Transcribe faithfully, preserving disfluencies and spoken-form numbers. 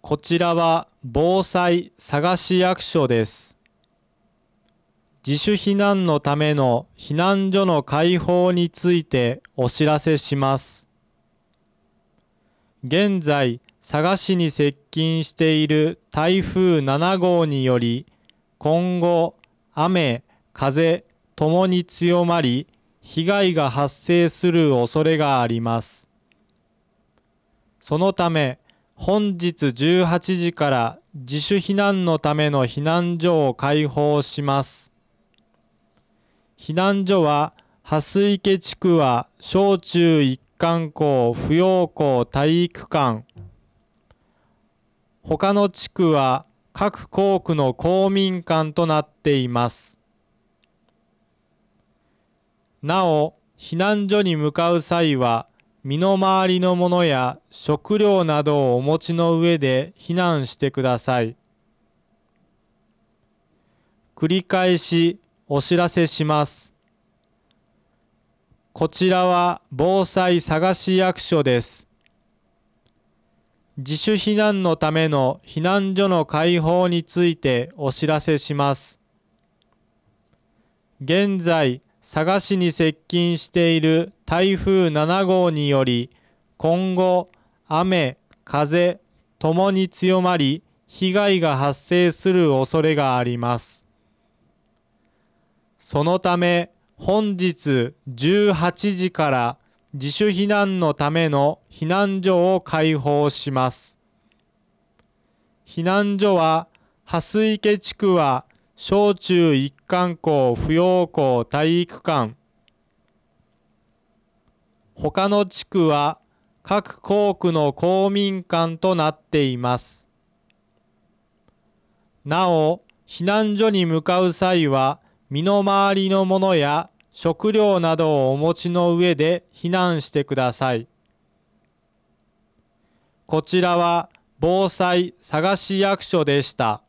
こちらは防災探し役所です。自主避難のための避難所の開放についてお知らせします。現在、佐賀市に接近している台風ななごうにより、今後、雨、風ともに強まり、被害が発生する恐れがあります。そのため、本日じゅうはちじから自主避難のための避難所を開放します。避難所は、蓮池地区は小中一貫校不要校体育館、他の地区は各校区の公民館となっています。なお、避難所に向かう際は、身の回りのものや食料などをお持ちの上で避難してください。繰り返しお知らせします。こちらは防災探し役所です。自主避難のための避難所の開放についてお知らせします。現在、佐賀市に接近している台風ななごうにより、今後、雨、風ともに強まり、被害が発生する恐れがあります。そのため、本日じゅうはちじから自主避難のための避難所を開放します。避難所は、蓮池地区は小中一貫校不要校体育館、他の地区は各校区の公民館となっています。なお、避難所に向かう際は、身の回りのものや食料などをお持ちの上で避難してください。こちらは防災探し役所でした。